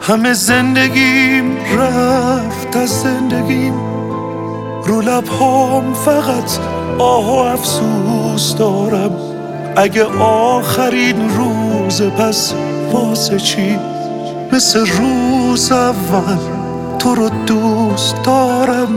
همه زندگیم رفت از زندگیم، رو لبهام فقط آه و افسوس دارم. اگه آخرین روز پس واسه چی؟ مثل روز اول تو رو دوست دارم.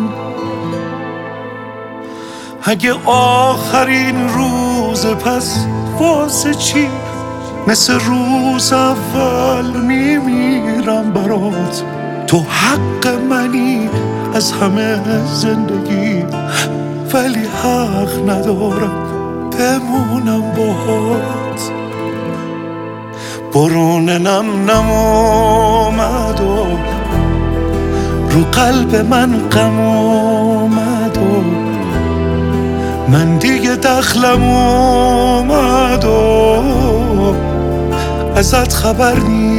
اگه آخرین روز پس واسه چی؟ مثل روز اول میمیرم برات. تو حق منی از همه زندگی، ولی حق ندارم بمونم باهات. برون نم اومد و رو قلب من غم اومد و من دیگه دخلم اومد و ازت خبر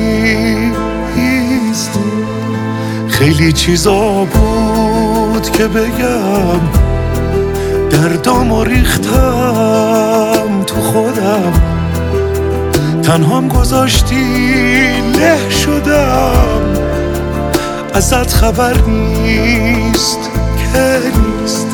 نیست. خیلی چیزا بود که بگم، دردامو ریختم تو خودم، تنهام گذاشتی له شدم. ازت خبر نیست که نیست.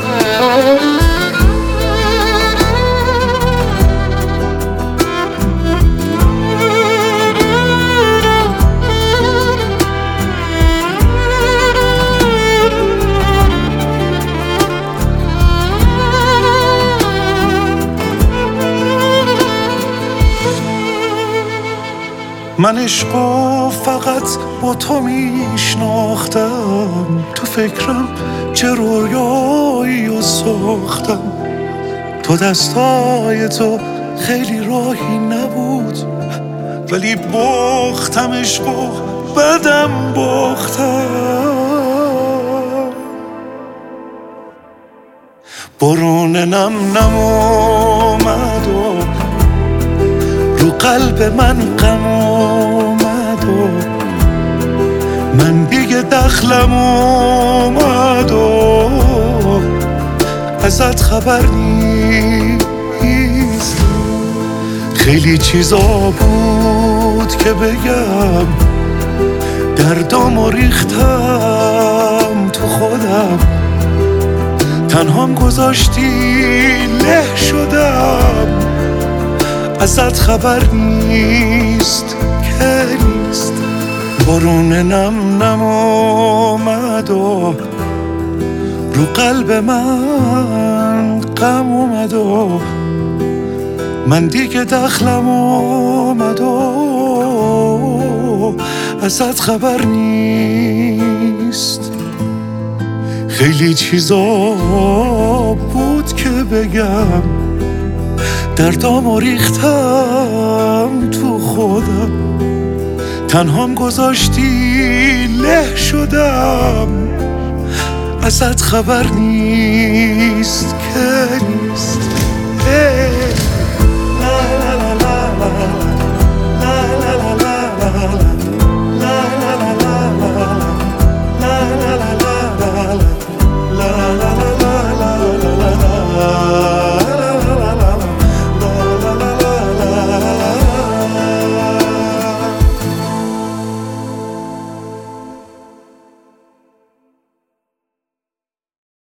من عشقو فقط با تو میشناختم، تو فکرم چه رویایی رو ساختم. تو دستای تو خیلی راهی نبود، ولی باختم عشقو بدم باختم. برون نم اومد و رو قلب من غم اومد و من دیگه دخلم اومد و ازت خبر نیست. خیلی چیزا بود که بگم، دردامو ریختم تو خودم، تنهام گذاشتی له شدم. ازت خبر نیست که نیست. برون نم اومد و رو قلب من غم اومد و من دیگه دخلم اومد و ازت خبر نیست. خیلی چیزا بود که بگم، دردامو ریختم تو خودم، تنهام گذاشتی له شدم. ازت خبر نیست که